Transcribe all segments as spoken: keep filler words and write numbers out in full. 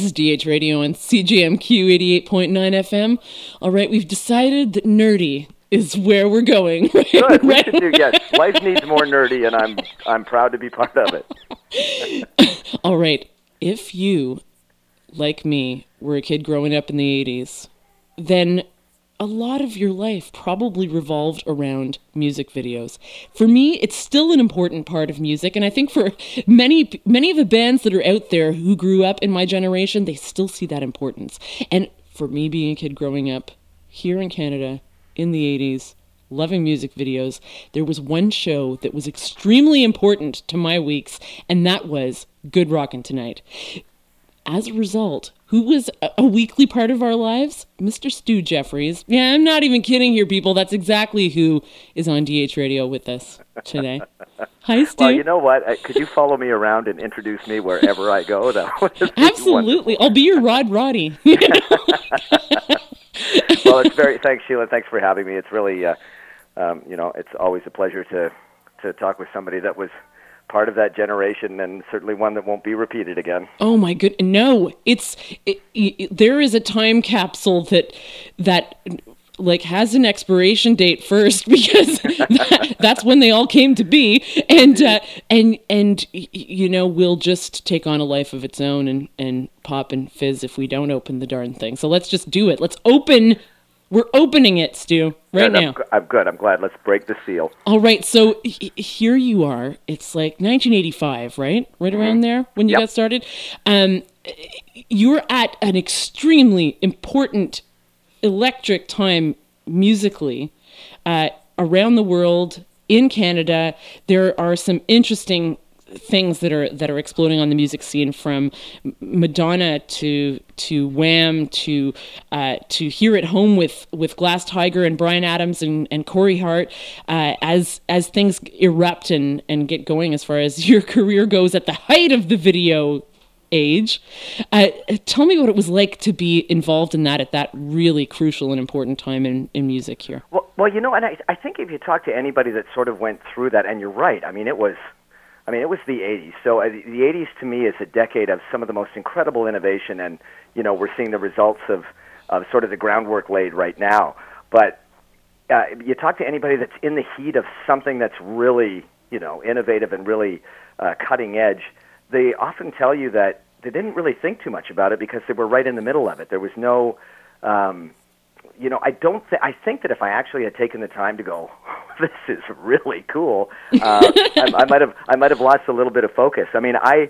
This is D H Radio on C J M Q eighty-eight point nine F M. All right, we've decided that nerdy is where we're going. Right? Good. We Right? should do, yes. Life needs more nerdy, and I'm I'm proud to be part of it. All right. If you, like me, were a kid growing up in the eighties, then a lot of your life probably revolved around music videos. For me, it's still an important part of music, and I think for many many of the bands that are out there who grew up in my generation, they still see that importance. And for me being a kid growing up here in Canada in the eighties, loving music videos, there was one show that was extremely important to my weeks, and that was Good Rockin' Tonight. As a result, who was a, a weekly part of our lives? Mister Stu Jeffries. Yeah, I'm not even kidding here, people. That's exactly who is on D H Radio with us today. Hi, Stu. Well, you know what? Uh, Could you follow me around and introduce me wherever I go? That would be Absolutely. wonderful. I'll be your Rod Roddy. Well, it's very, thanks, Sheila. Thanks for having me. It's really, uh, um, you know, it's always a pleasure to, to talk with somebody that was part of that generation, and certainly one that won't be repeated again. Oh my good, no! It's it, it, there is a time capsule that that like has an expiration date first, because that, that's when they all came to be, and uh, and and you know, we'll just take on a life of its own and and pop and fizz if we don't open the darn thing. So let's just do it. Let's open. We're opening it, Stu, right Good, now. I'm, I'm good. I'm glad. Let's break the seal. All right, so h- here you are. It's like nineteen eighty-five, right? Right around there when you Yep. got started. Um, you're at an extremely important electric time musically uh, around the world, in Canada. There are some interesting things that are that are exploding on the music scene, from Madonna to to Wham to uh, to Here at Home with with Glass Tiger and Bryan Adams and, and Corey Hart, uh, as as things erupt and, and get going as far as your career goes at the height of the video age. Uh, tell me what it was like to be involved in that at that really crucial and important time in, in music here. Well, well, you know, and I, I think if you talk to anybody that sort of went through that, and you're right, I mean, it was I mean, it was the eighties. So uh, the eighties to me is a decade of some of the most incredible innovation, and, you know, we're seeing the results of, of sort of the groundwork laid right now. But uh, you talk to anybody that's in the heat of something that's really, you know, innovative and really uh, cutting edge, they often tell you that they didn't really think too much about it because they were right in the middle of it. There was no... Um, You know, I don't. Th- I think that if I actually had taken the time to go, this is really cool, uh, I, I might have. I might have lost a little bit of focus. I mean, I,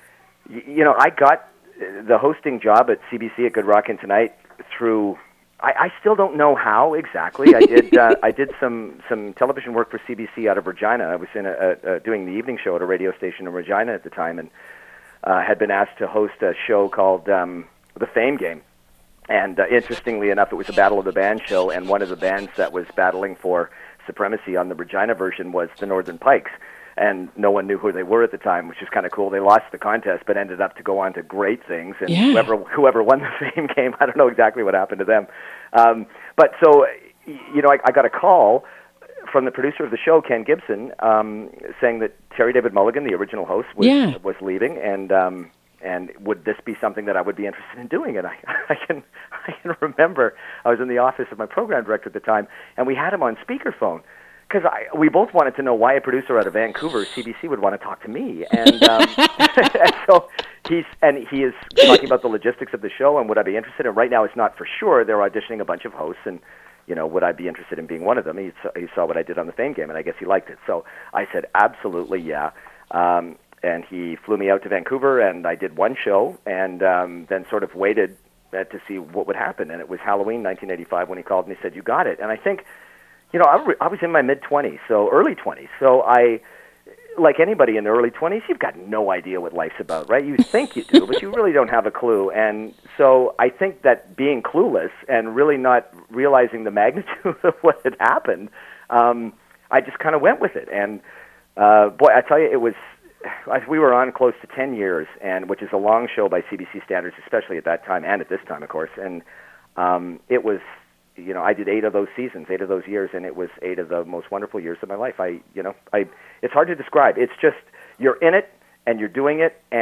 you know, I got the hosting job at C B C at Good Rockin' Tonight through. I, I still don't know how exactly. I did. Uh, I did some some television work for C B C out of Regina. I was in a, a, a doing the evening show at a radio station in Regina at the time, and uh, had been asked to host a show called um, The Fame Game. And uh, interestingly enough, it was a Battle of the Band show, and one of the bands that was battling for supremacy on the Regina version was the Northern Pikes. And no one knew who they were at the time, which is kind of cool. They lost the contest, but ended up to go on to great things. And Yeah. whoever whoever won the Fame Game, I don't know exactly what happened to them. Um, but so, you know, I, I got a call from the producer of the show, Ken Gibson, um, saying that Terry David Mulligan, the original host, was, Yeah. was leaving, and... Um, And would this be something that I would be interested in doing? And I, I can, I can remember I was in the office of my program director at the time, and we had him on speakerphone because we both wanted to know why a producer out of Vancouver, C B C, would want to talk to me. And, um, and so he's and he is talking about the logistics of the show and would I be interested? And right now, it's not for sure. They're auditioning a bunch of hosts, and you know, would I be interested in being one of them? He saw, he saw what I did on the Fame Game, and I guess he liked it. So I said, absolutely, yeah. Um, And he flew me out to Vancouver, and I did one show, and um, then sort of waited uh, to see what would happen. And it was Halloween nineteen eighty-five when he called and he said, "You got it." And I think, you know, I, re- I was in my mid-twenties, so early twenties. So I, like anybody in the early twenties, you've got no idea what life's about, right? You think you do, but you really don't have a clue. And so I think that being clueless and really not realizing the magnitude of what had happened, um, I just kind of went with it. And uh, boy, I tell you, it was... We were on close to ten years, and which is a long show by C B C standards, especially at that time and at this time, of course. And um, it was, you know, I did eight of those seasons, eight of those years, and it was eight of the most wonderful years of my life. I, you know, I. It's hard to describe. It's just you're in it and you're doing it, and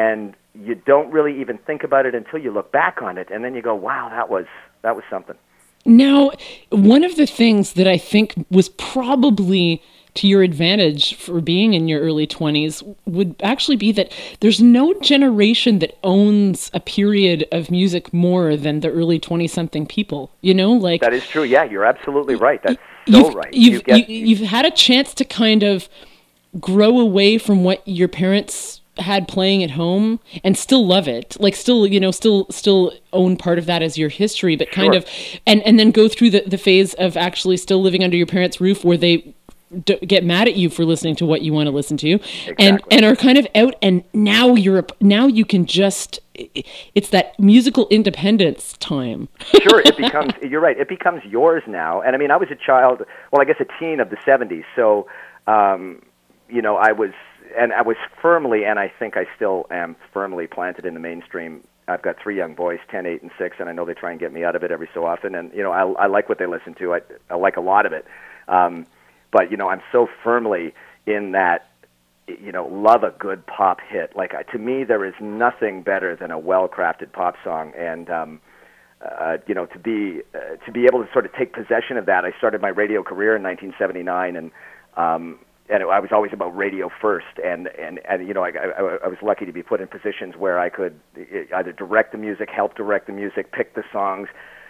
you don't really even think about it until you look back on it, and then you go, wow, that was that was something. Now, one of the things that I think was probably to your advantage for being in your early twenties would actually be that there's no generation that owns a period of music more than the early twenty-something people. You know, like that is true. Yeah, you're absolutely right. That's so you've, right. You've, you get, you, you've had a chance to kind of grow away from what your parents had playing at home and still love it, like still, you know, still still own part of that as your history, but kind Sure. of, and, and then go through the, the phase of actually still living under your parents' roof where they d- get mad at you for listening to what you want to listen to, Exactly. and and are kind of out, and now you're a, now you can just, it's that musical independence time. Sure, it becomes, you're right, it becomes yours now. And I mean, I was a child, well, I guess a teen of the seventies, so, um, you know, I was, and I was firmly, and I think I still am firmly planted in the mainstream. I've got three young boys, ten, eight, and six, and I know they try and get me out of it every so often. And, you know, I, I like what they listen to. I, I like a lot of it. Um, but, you know, I'm so firmly in that, you know, love a good pop hit. Like, to me, there is nothing better than a well-crafted pop song. And, um, uh, you know, to be uh, to be able to sort of take possession of that, I started my radio career in nineteen seventy-nine, and um, and I was always about radio first, and, and, and you know, I, I, I was lucky to be put in positions where I could either direct the music, help direct the music, pick the songs,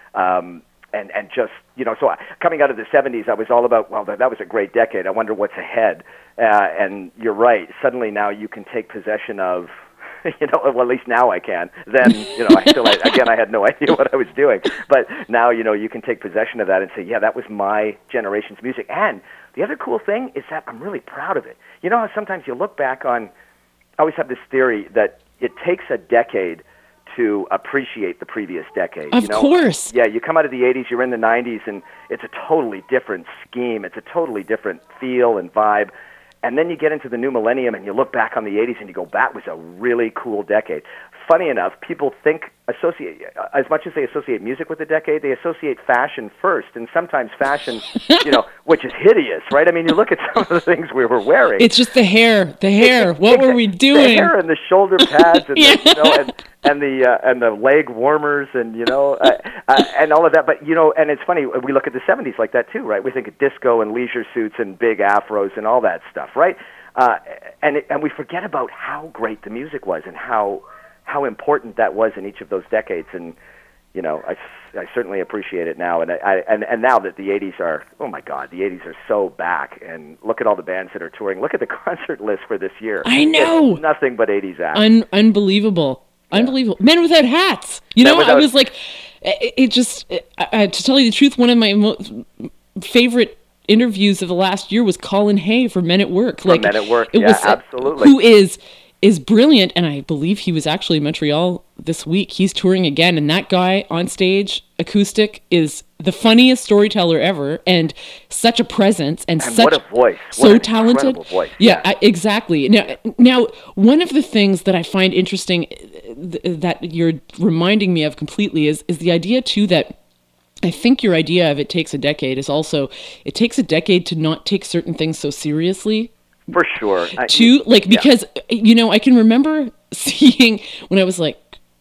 um, and, and just, you know, so I, coming out of the seventies, I was all about, well, that, that was a great decade, I wonder what's ahead, uh, and you're right, suddenly now you can take possession of, you know, well, at least now I can. Then, you know, I still, again, I had no idea what I was doing. But now, you know, you can take possession of that and say, yeah, that was my generation's music. And the other cool thing is that I'm really proud of it. You know how sometimes you look back on, I always have this theory that it takes a decade to appreciate the previous decade. Of you know? course. Yeah, you come out of the eighties, you're in the nineties, and it's a totally different scheme. It's a totally different feel and vibe. And then you get into the new millennium and you look back on the eighties and you go, that was a really cool decade. Funny enough, people think, associate, as much as they associate music with the decade, they associate fashion first. And sometimes fashion, you know, which is hideous, right? I mean, you look at some of the things we were wearing. It's just the hair, the hair. What were we doing? The hair and the shoulder pads and, Yeah. the, you know, and, and the uh, and the leg warmers and, you know, uh, uh, and all of that. But, you know, and it's funny, we look at the seventies like that too, right? We think of disco and leisure suits and big afros and all that stuff, right? Uh, and it, and we forget about how great the music was and how how important that was in each of those decades. And, you know, I, I certainly appreciate it now. And I, and and now that the eighties are, oh my God, the eighties are so back. And look at all the bands that are touring. Look at the concert list for this year. I know. It's nothing but eighties acts. Un- unbelievable. Yeah. Unbelievable. Men Without Hats. You Men know, Without- I was like, it, it just, it, I, to tell you the truth, one of my most favorite interviews of the last year was Colin Hay for Men at Work. Like, Men at Work, it yeah, was, absolutely. Who is is brilliant, and I believe he was actually in Montreal this week. He's touring again, and that guy on stage, acoustic, is the funniest storyteller ever, and such a presence, and, and such what a voice, so what an talented. incredible voice. Yeah, yeah. I, exactly. Now, now, one of the things that I find interesting th- that you're reminding me of completely is is the idea too that I think your idea of it takes a decade is also, it takes a decade to not take certain things so seriously. For sure. I, To, like, yeah. because, you know, I can remember seeing when I was like,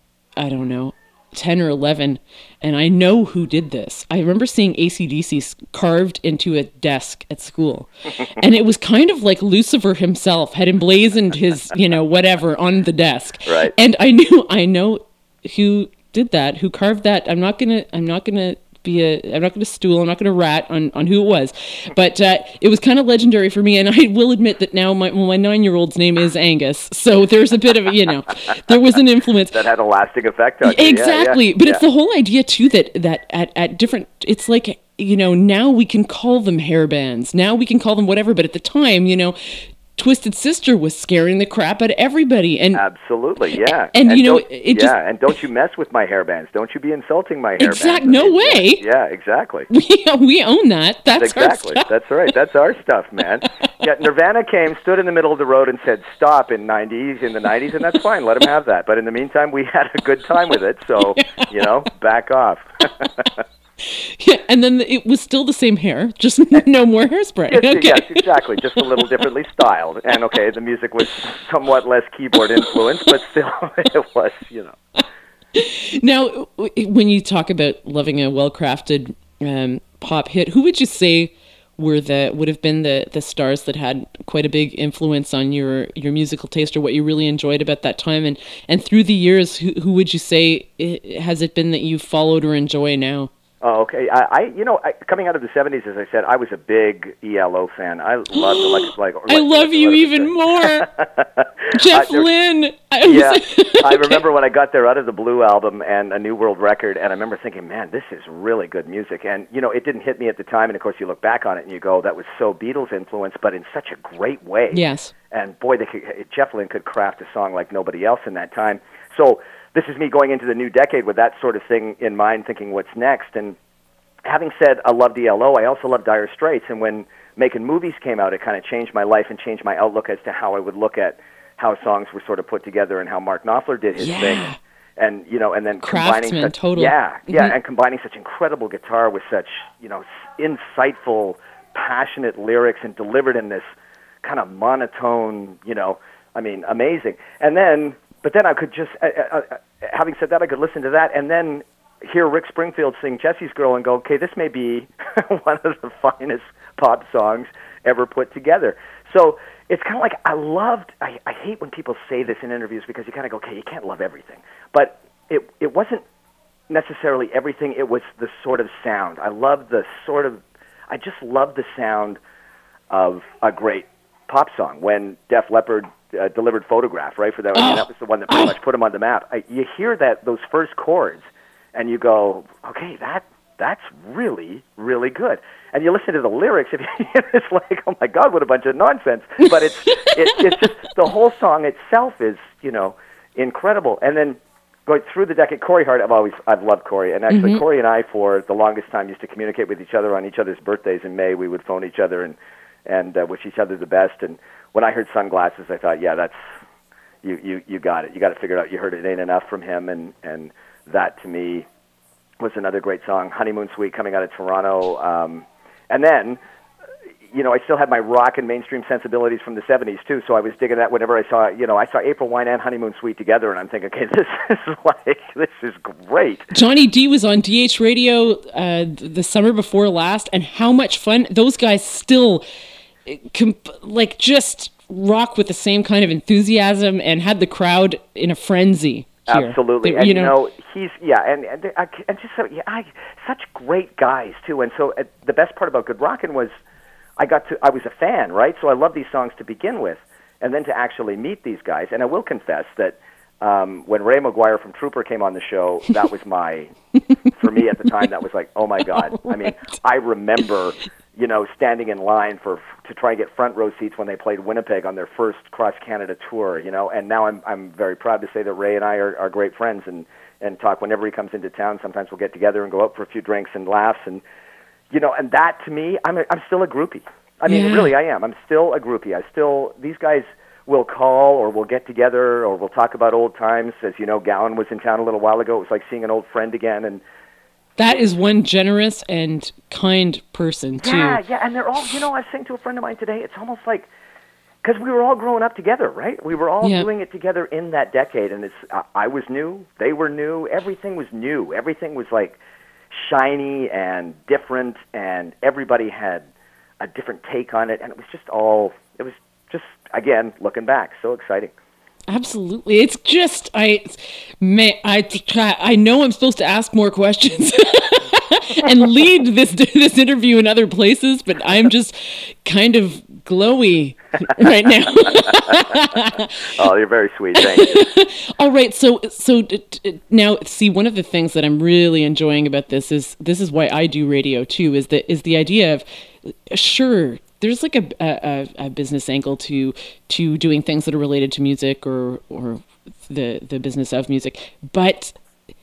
I don't know, ten or eleven, and I know who did this. I remember seeing A C D C carved into a desk at school. And it was kind of like Lucifer himself had emblazoned his, you know, whatever on the desk. Right. And I knew, I know who did that, who carved that. I'm not going to, I'm not going to be a, I'm not going to stool, I'm not going to rat on, on who it was. But uh, it was kind of legendary for me. And I will admit that now my, well, my nine-year-old's name is Angus. So there's a bit of, you know, there was an influence. That had a lasting effect on you. Exactly. Yeah, yeah, but yeah. it's the whole idea too that, that at, at different, it's like, you know, now we can call them hair bands. Now we can call them whatever. But at the time, you know, Twisted Sister was scaring the crap out of everybody. And absolutely, yeah. And, and you know, it it yeah, just, and don't you mess with my hair bands. Don't you be insulting my hair exact, bands. no I mean, way. Yeah, yeah, exactly. We, we own that. That's exactly. our stuff. That's right. That's our stuff, man. Yeah, Nirvana came, stood in the middle of the road and said, stop in nineties, in the nineties, and that's fine. Let them have that. But in the meantime, we had a good time with it. So, you know, back off. Yeah, and then it was still the same hair, just no more hairspray. Yes, Okay. yes, exactly. Just a little differently styled. And okay, the music was somewhat less keyboard influenced, but still, it was, you know. Now, when you talk about loving a well-crafted um, pop hit, who would you say were the would have been the the stars that had quite a big influence on your your musical taste, or what you really enjoyed about that time? And and through the years, who who would you say it, has it been that you followed or enjoy now? Oh, okay. I, I you know, I, coming out of the seventies, as I said, I was a big E L O fan. I loved like like. I love you even more, Jeff uh, Lynne. I yeah, I remember when I got there out of the Blue album and a New World Record, and I remember thinking, man, this is really good music. And you know, it didn't hit me at the time, and of course, you look back on it and you go, that was so Beatles influenced, but in such a great way. Yes. And boy, they could, Jeff Lynne could craft a song like nobody else in that time. So this is me going into the new decade with that sort of thing in mind, thinking what's next. And having said I loved E L O, I also loved Dire Straits. And when Making Movies came out, it kind of changed my life and changed my outlook as to how I would look at how songs were sort of put together and how Mark Knopfler did his Yeah. thing. And, you know, and then Craftsman, combining such, totally. yeah, yeah, Mhm. and combining such incredible guitar with such, you know, insightful, passionate lyrics and delivered in this kind of monotone, you know, I mean, amazing. And then, but then I could just, uh, uh, uh, having said that, I could listen to that and then hear Rick Springfield sing Jesse's Girl and go, okay, this may be one of the finest pop songs ever put together. So it's kind of like, I loved, I, I hate when people say this in interviews because you kind of go, okay, you can't love everything. But it it wasn't necessarily everything, it was the sort of sound. I loved the sort of, I just loved the sound of a great pop song. When Def Leppard uh, delivered Photograph, right, for that, I mean, that was the one that pretty much put them on the map. I, you hear that, those first chords, and you go, okay, that that's really, really good. And you listen to the lyrics, if you, it's like, oh my God, what a bunch of nonsense. But it's it, it's just, the whole song itself is, you know, incredible. And then going through the decade, Corey Hart, I've always, I've loved Corey. And actually, mm-hmm. Corey and I, for the longest time, used to communicate with each other on each other's birthdays in May. We would phone each other and, and uh, wish each other the best. And when I heard Sunglasses, I thought, yeah, that's, you, you, you got it. You got to figure it out. You heard It Ain't Enough from him, and, and that, to me, was another great song. Honeymoon Suite, coming out of Toronto. Um, and then, you know, I still had my rock and mainstream sensibilities from the seventies, too, so I was digging that whenever I saw, you know, I saw April Wine and Honeymoon Suite together, and I'm thinking, okay, this is like, this is great. Johnny D was on D H Radio uh, the summer before last, and how much fun. Those guys still, comp- like, just rock with the same kind of enthusiasm and had the crowd in a frenzy. Here. Absolutely, They, and you know, you know he's yeah, and and, they, I, and just so yeah, I, such great guys too. And so uh, the best part about Good Rockin' was I got to I was a fan, right? So I loved these songs to begin with, and then to actually meet these guys. And I will confess that um, when Ray Maguire from Trooper came on the show, that was my for me at the time. That was like, oh my God! Right. I mean, I remember, you know, standing in line for to try and get front row seats when they played Winnipeg on their first cross Canada tour, you know. And now I'm I'm very proud to say that Ray and I are, are great friends and and talk whenever he comes into town. Sometimes we'll get together and go out for a few drinks and laughs, and you know, and that to me, I'm a, I'm still a groupie. I mean, yeah. really, I am. I'm still a groupie. I still these guys will call or we'll get together or we'll talk about old times. As you know, Gowan was in town a little while ago. It was like seeing an old friend again, and that is one generous and kind person, too. Yeah, yeah, and they're all, you know, I was saying to a friend of mine today, it's almost like, because we were all growing up together, right? We were all yeah. doing it together in that decade, and it's uh, I was new, they were new, everything was new. Everything was, like, shiny and different, and everybody had a different take on it, and it was just all, it was just, again, looking back, so exciting. Absolutely. It's just, I, may, I, I know I'm supposed to ask more questions and lead this this interview in other places, but I'm just kind of glowy right now. Oh, you're very sweet. Thank you. All right. So, so now, see, one of the things that I'm really enjoying about this is, this is why I do radio too, is that is the idea of, sure, there's like a, a a business angle to to doing things that are related to music or or the the business of music, but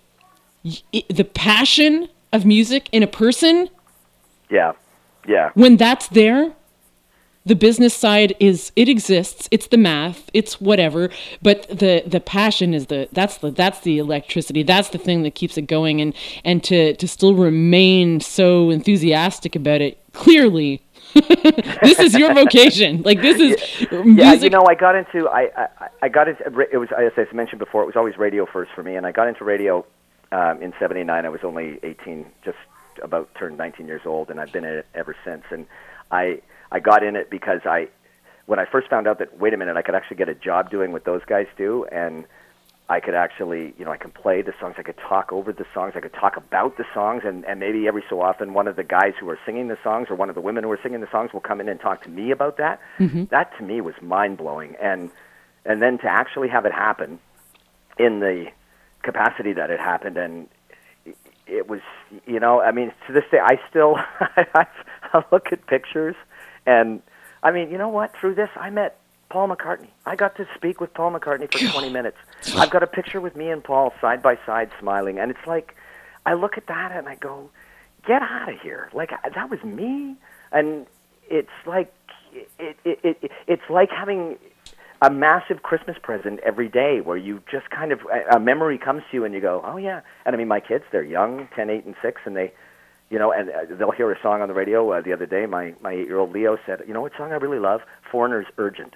it, the passion of music in a person, yeah, yeah, when that's there, the business side is, it exists. It's the math. It's whatever. But the the passion is the that's the that's the electricity. That's the thing that keeps it going. And and to to still remain so enthusiastic about it. Clearly, this is your vocation. Like this is yeah, music. yeah, you know, I got into I, I I got into it was as I mentioned before, it was always radio first for me, and I got into radio um, in seventy-nine. I was only eighteen, just about turned nineteen years old, and I've been in it ever since. And I I got in it because I when I first found out that wait a minute, I could actually get a job doing what those guys do, and I could actually, you know, I can play the songs, I could talk over the songs, I could talk about the songs, and, and maybe every so often one of the guys who are singing the songs or one of the women who are singing the songs will come in and talk to me about that. Mm-hmm. That to me was mind-blowing. And and then to actually have it happen in the capacity that it happened, and it was, you know, I mean, to this day, I still, I, I look at pictures, and I mean, you know what, through this, I met Paul McCartney. I got to speak with Paul McCartney for twenty minutes. I've got a picture with me and Paul side by side smiling, and it's like, I look at that and I go, get out of here. Like, that was me. And it's like, it, it, it, it's like having a massive Christmas present every day where you just kind of, a memory comes to you and you go, oh yeah. And I mean, my kids, they're young, ten, eight, and six, and they, you know, and uh, they'll hear a song on the radio. Uh, the other day, my, my eight-year-old Leo said, you know what song I really love? Foreigner's Urgent.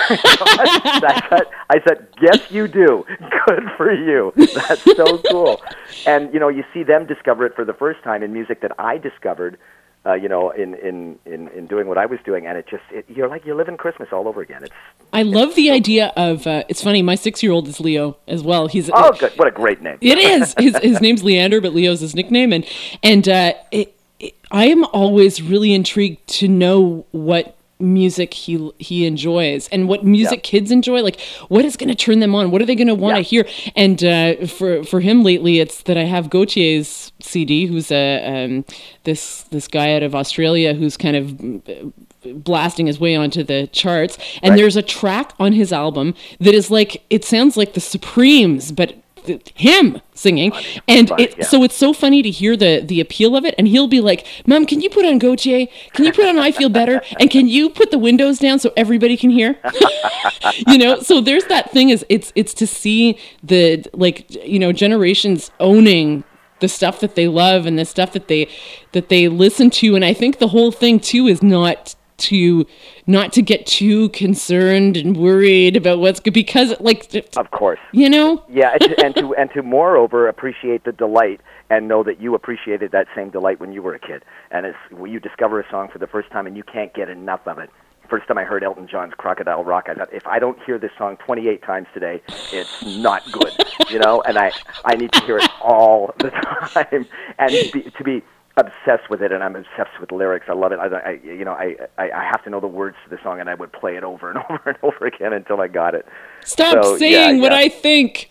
I, said, I said, yes, you do. Good for you. That's so cool. And, you know, you see them discover it for the first time in music that I discovered, uh, you know, in, in, in, in doing what I was doing. And it just, it, you're like, you're living Christmas all over again. It's. I love the idea of, uh, it's funny, my six-year-old is Leo as well. He's Oh, good. What a great name. It is. His, his name's Leander, but Leo's his nickname. And, and uh, it, it, I am always really intrigued to know what music he he enjoys and what music yeah. kids enjoy. Like, what is going to turn them on? What are they going to want to yeah. hear? And uh, for for him lately, it's that I have Gautier's C D, who's a um, this this guy out of Australia who's kind of blasting his way onto the charts. And right. there's a track on his album that is like, it sounds like the Supremes, but him singing, and it, yeah. so it's so funny to hear the the appeal of it. And he'll be like, "Mom, can you put on Gautier? Can you put on I Feel Better? And can you put the windows down so everybody can hear?" You know, so there's that thing. Is it's it's to see the, like, you know, generations owning the stuff that they love and the stuff that they that they listen to. And I think the whole thing too is not to not to get too concerned and worried about what's good, because like, of course, you know, yeah, and to and to moreover appreciate the delight and know that you appreciated that same delight when you were a kid, and it's when you discover a song for the first time and you can't get enough of it. First time I heard Elton John's Crocodile Rock, I thought, if I don't hear this song twenty-eight times today, it's not good, you know, and I I need to hear it all the time, and be, to be obsessed with it, and I'm obsessed with lyrics. I love it. I, I you know, I, I, I have to know the words to the song, and I would play it over and over and over again until I got it. Stop so, saying yeah, what yeah. I think.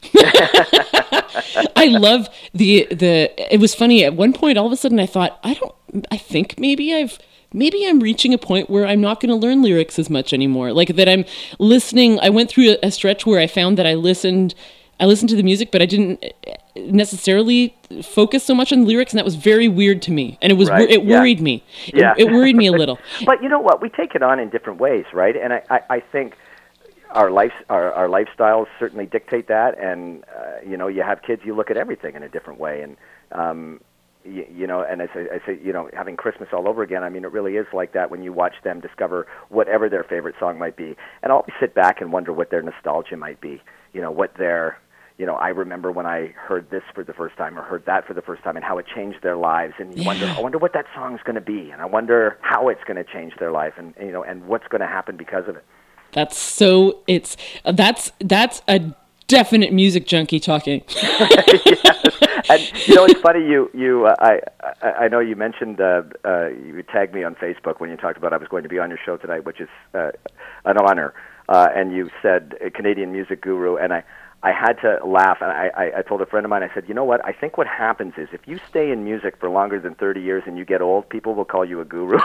I love the the. It was funny. At one point, all of a sudden, I thought, I don't. I think maybe I've. Maybe I'm reaching a point where I'm not going to learn lyrics as much anymore. Like that, I'm listening. I went through a, a stretch where I found that I listened. I listened to the music, but I didn't necessarily focus so much on the lyrics, and that was very weird to me. And it was right. it yeah. worried me. Yeah. It, it worried me a little. But you know what? We take it on in different ways, right? And I, I, I think our life our, our lifestyles certainly dictate that. And uh, you know, you have kids, you look at everything in a different way. And um, you, you know, and as I, I say, you know, having Christmas all over again. I mean, it really is like that when you watch them discover whatever their favorite song might be, and I'll sit back and wonder what their nostalgia might be. You know, what their You know, I remember when I heard this for the first time or heard that for the first time and how it changed their lives. And you yeah. wonder, I wonder what that song's going to be. And I wonder how it's going to change their life and, you know, and what's going to happen because of it. That's so, it's, uh, that's, that's a definite music junkie talking. Yes. And, you know, it's funny, you, you, uh, I, I, I know you mentioned, uh, uh, you tagged me on Facebook when you talked about I was going to be on your show tonight, which is uh, an honor. Uh, and you said a Canadian music guru, and I, I had to laugh, and I, I, I told a friend of mine, I said, you know what, I think what happens is if you stay in music for longer than thirty years and you get old, people will call you a guru.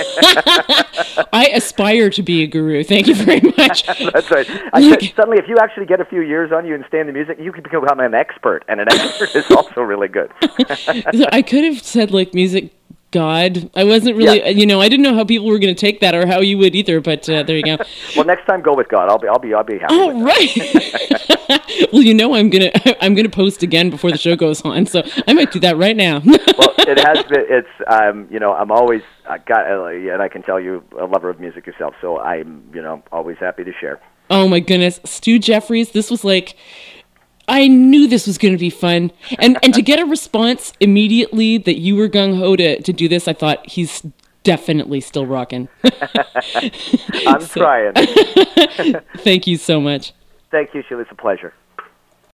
I aspire to be a guru. Thank you very much. That's right. I said, suddenly, if you actually get a few years on you and stay in the music, you can become an expert, and an expert is also really good. I could have said, like, music God. I wasn't really, Yeah. you know, I didn't know how people were going to take that or how you would either, but uh, there you go. Well, next time go with God. I'll be, I'll be, I'll be happy. Oh, with right. Well, you know, I'm going to, I'm going to post again before the show goes on. So I might do that right now. Well, it has been, it's, um, you know, I'm always, I got, uh, and I can tell you a lover of music yourself. So I'm, you know, always happy to share. Oh my goodness. Stu Jeffries, this was like, I knew this was going to be fun. And and to get a response immediately that you were gung-ho to, to do this, I thought he's definitely still rocking. I'm trying. Thank you so much. Thank you, Sheila. It's a pleasure.